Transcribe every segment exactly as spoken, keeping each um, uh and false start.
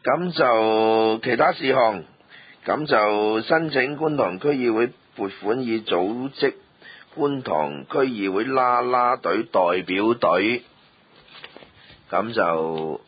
咁就其他事項，咁就申請觀塘區議會撥款以組織觀塘區議會啦啦隊代表隊，咁就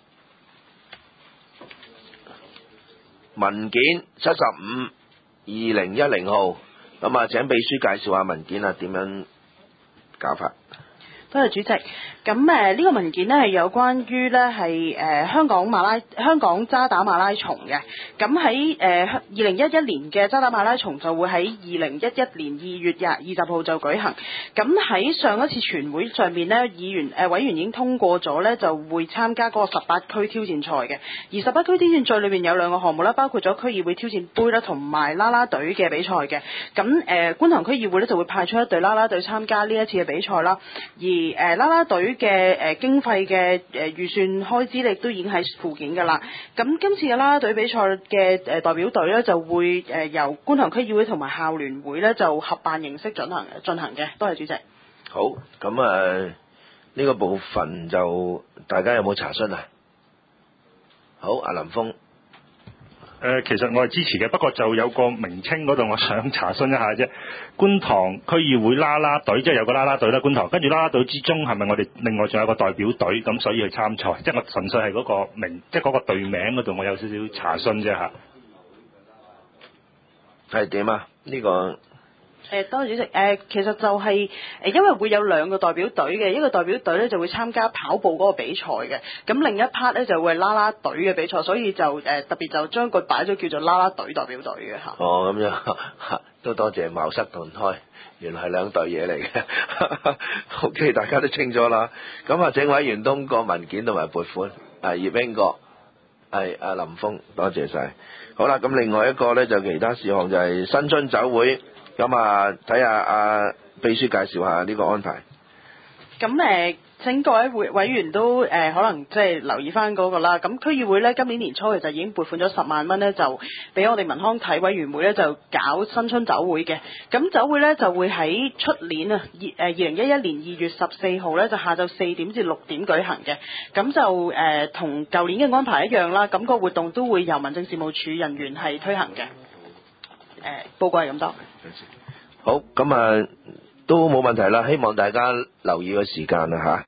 文件七十五二零一零號，咁啊請秘書介紹下文件啊點樣搞法。 多謝主席。咁誒呢個文件呢係有關於呢係誒香港馬拉香港渣打馬拉松嘅。咁喺誒二零一一年嘅渣打馬拉松就會喺二零一一年二月廿二十號就舉行。咁喺上一次全會上面呢，議員誒、呃、委員已經通過咗呢，就會參加嗰個十八區挑戰賽嘅。而十八區挑戰賽裏面有兩個項目啦，包括咗區議會挑戰杯啦，同埋啦啦隊嘅比賽嘅。咁誒、呃、觀塘區議會呢就會派出一隊啦啦隊參加呢一次嘅比賽啦。而誒、呃、啦啦隊嘅誒經費嘅誒預算開支亦都已經喺附件㗎啦。咁今次嘅啦啦隊比賽嘅誒代表隊咧就會誒由觀塘區議會同埋校聯會咧就合辦形式進行進行嘅。多謝主席。 好，咁啊呢個部分就大家有冇查詢啊？好，阿林峰。 誒、呃，其實我係支持嘅，不過就有個名稱嗰度，我想查詢一下啫。觀塘區議會啦啦隊，即係有個啦啦隊啦，觀塘，跟住啦啦隊之中係咪我哋另外仲有個代表隊，咁所以去參賽？即係我純粹係嗰個名，即係嗰個隊名嗰度，我有少少查詢啫嚇。 係點啊？呢、這個誒，多謝主席。誒，其實就係誒，因為會有兩個代表隊嘅，一個代表隊咧就會參加跑步嗰個比賽嘅，咁另一 part 咧就會係啦啦隊嘅比賽，所以就誒特別就將佢擺咗叫做啦啦隊代表隊嘅嚇。 哦，咁樣都多謝茅塞頓開，原來係兩隊嘢嚟嘅。OK， 大家都清楚啦。咁啊，請委員通過文件同埋撥款。啊，葉興國，係阿林峰，多謝晒。好啦，咁另外一個咧就其他事項就係新春酒會。咁啊，睇下阿秘書介紹下呢個安排。 咁誒，請各位委委員都誒、呃、可能即係留意翻嗰個啦。咁區議會咧今年年初其實已經撥款咗十萬蚊咧，就俾我哋民康體委員會咧就搞新春酒會嘅。咁酒會咧就會喺出年啊二誒二零一一年二月十四號咧就下晝四點至六點舉行嘅。咁就誒同舊年嘅安排一樣啦。咁、個活動都會由民政事務處人員係推行嘅。誒、呃，報告係咁多。 好，咁啊都冇問題啦，希望大家留意個時間啦嚇。